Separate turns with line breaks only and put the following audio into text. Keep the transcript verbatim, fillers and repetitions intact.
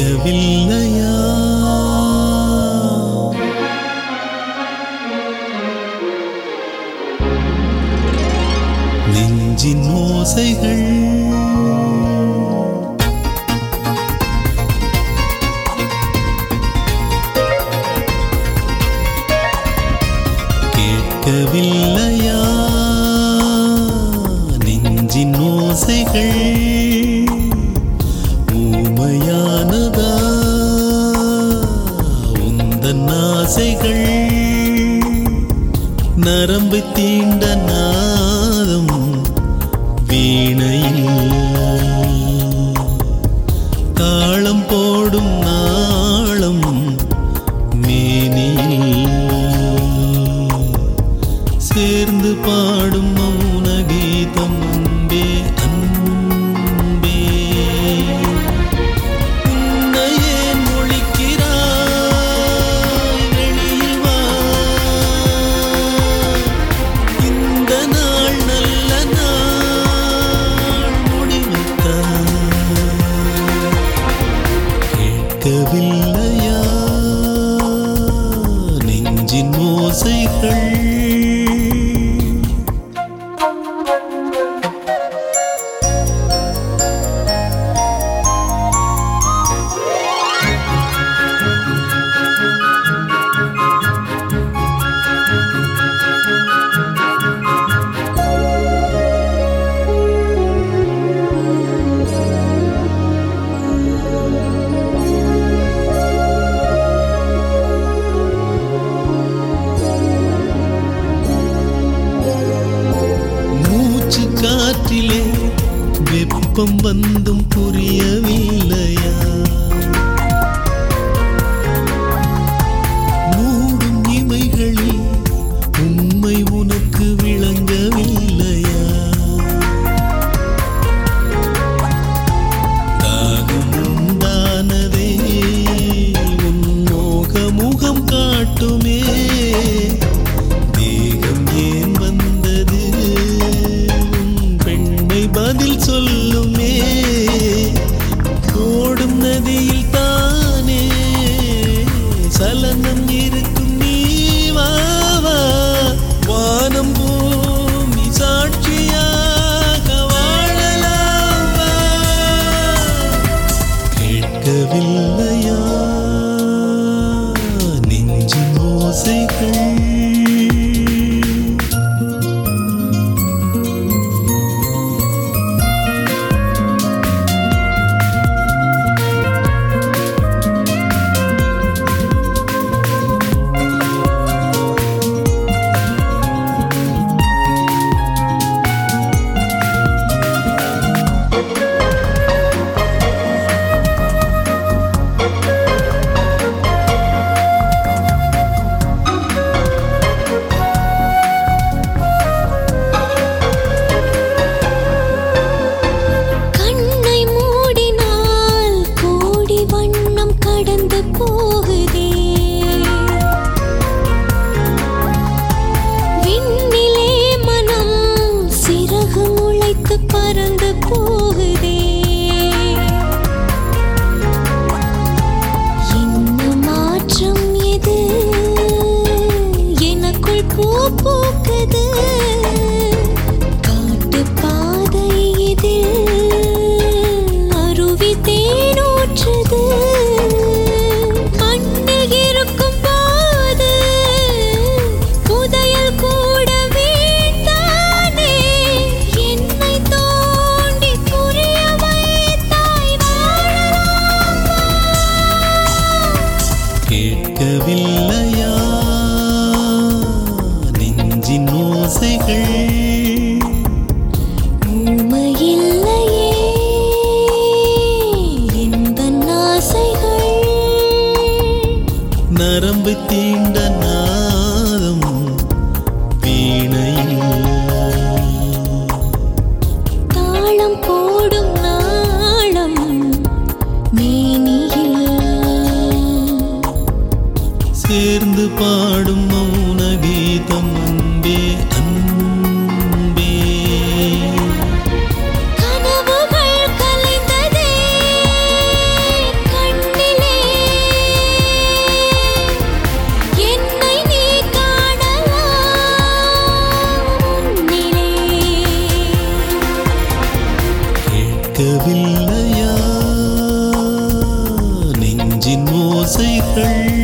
கேட்கவில்லையா நெஞ்சின் ஓசைகள் கேட்கவில்லையா நெஞ்சின் ஓசைகள் ஊமையானதா உந்தன் ஆசைகள் நரம்பு தீண்ட நாதம் வீணையில் தாளம் போடும் நாளம் மேனியில் சேர்ந்து பாடும் மௌன கீதம் அன்பே அன்பே உன்னை ஏன் ஒழிக்கிறாய் வெளியில் வா இந்த நாள் நல்ல நாள் முடிவுத்தான் கேட்கவில்லையா நெஞ்சின் ஓசைகள் காற்றிலே வெப்பம் வந்தும் புரியவில்லையா மூடும் இமைகளில் உண்மை உனக்கு விளங்கவில்லையா தாகம் உண்டானதே உன் மோக முகம் காட்டுமே தேகம் ஏன் வந்தது பதில் சொல்லுமே ஓடும் நதியில் தானே சலனம் இருக்கும் நீ வா வா வானம் பூமி சாட்சியாக வாழலாம் வா கேட்கவில்லையா நெஞ்சின் ஓசைகள் பறந்து போகுதே என்ன மாற்றம் எது எனக்குள் பூ பூக்குது காட்டு பாதை இதில் அருவி தேனூற்றுது மண்ணில் இருக்கும் பாது புதையல் கூட வேண்டானே என்னை தோண்டி புரிய வைத்தாய் வாழலாம் கேட்கவில்லையா நெஞ்சின் ஓசைகள் ஊமையில்லையே எந்தன் ஆசைகள் நரம்பு தீண்ட நாதம் வீணையில் தாளம் போடும் நாளம் மேனியில் சேர்ந்து பாடும் மௌன கீதம் அன்பே அன்பே கனவுகள் கலைந்ததே கண்ணே ஆசைகள்